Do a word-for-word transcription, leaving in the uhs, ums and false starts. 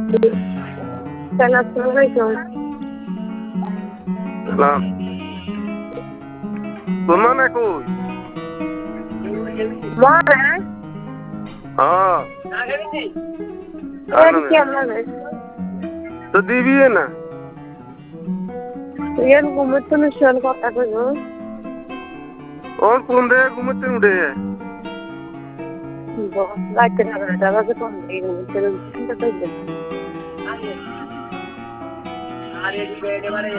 আসসালামু আলাইকুম। সালাম। তোমার না কই? মনে হ্যাঁ এর কেমন তো দিবি না এর ঘুমোচ্ছে না শোন কথা কইব ওর কোন রে ঘুমোচ্ছে উঠে রাইতে এগারোটা বাজে কম দিয়ে ঘুমোচ্ছে চিন্তা করবেন